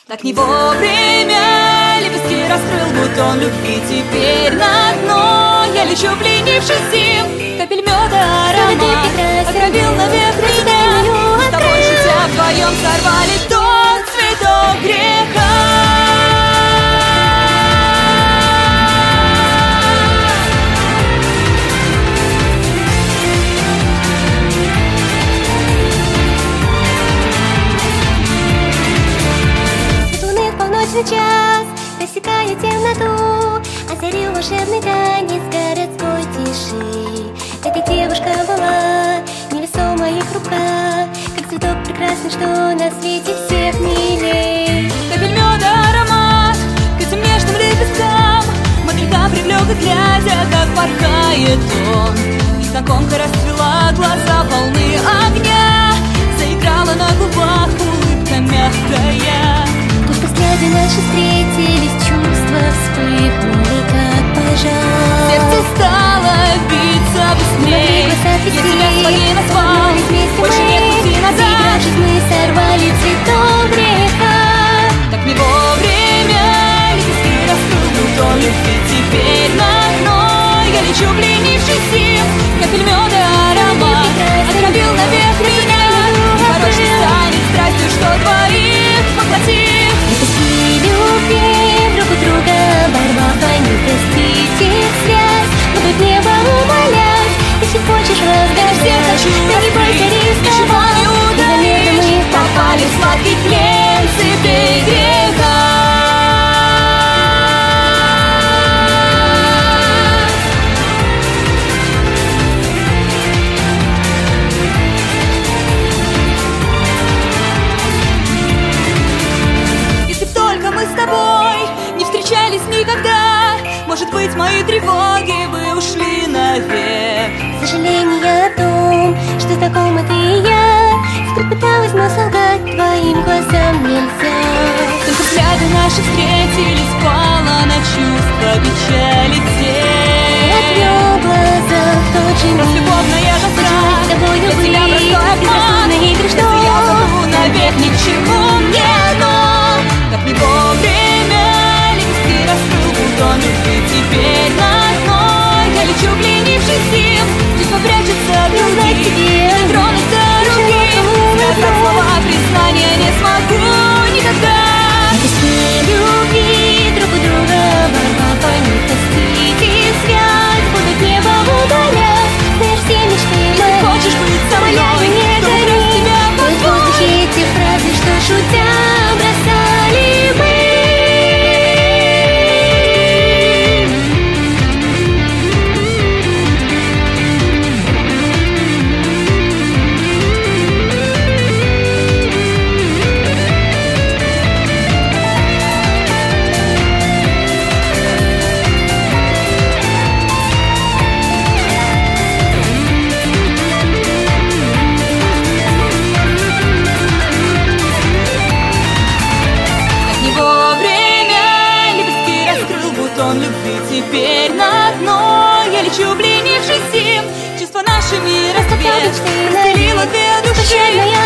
Так не вовремя лепестки раскрыл бутон любви. Теперь на дно я лечу, пленившись им. Капель меда аромат отравил навек меня. С тобой шутя вдвоем сорвали тот цветок греха. Час, рассекая темноту, озарил волшебный танец городской тиши. Эта девушка была невесома в моих руках, как цветок прекрасный, что на свете всех милей. Капель меда аромат к этим нежным лепесткам мотылька привлек, и глядя, как порхает он. Незнакомка расцвела, глаза полны огня, заиграла на губах улыбка мягкая. Взгляды наши встретились, чувства вспыхнули, как пожар. Сердце стало биться быстрее. Я тебя своей назвал, больше нет пути назад. Мы сорвали цветок греха. Так не вовремя лепестки раскрыл бутон любви. Теперь на дно я лечу, пленившись им. Капель меда аромат отравил навек меня. Порочный станет страстью, что двоих поглотит. Любви друг у друга, борьба, пойми, простить их связь. Будут небо умолять, если хочешь разгадать. Я не бойся ничего не удалишь. Мы попали в сладкий плен цепей греха. Никогда, может быть, мои тревоги бы ушли навек. Сожаление о том, что знакомы ты и я. Скрыть пыталась, но солгать твоим глазам нельзя. Только взгляды наши встретились, пала на чувства печали тень. Отвел глаза в тот же миг. Любовная тоска, для тебя простой обман. Если я забуду навек, ни к чему мне оно. Так не вовремя раскрыл бутон любви. Теперь на дно я лечу, пленившись им. Чувство прячется в груди, не тронуть до руки. Сказать слова признания не смогу никогда. Без любви друг у друга, борьба, пойми, простить их связь. Будут небо удалять, знаешь, все мечты мои. Хочешь быть со мной, то убрать тебя в огонь. Эти фразы, что шутя бросали мы. Теперь на дно я лечу, пленившись им. Чувства нашими рассвет разделила две души.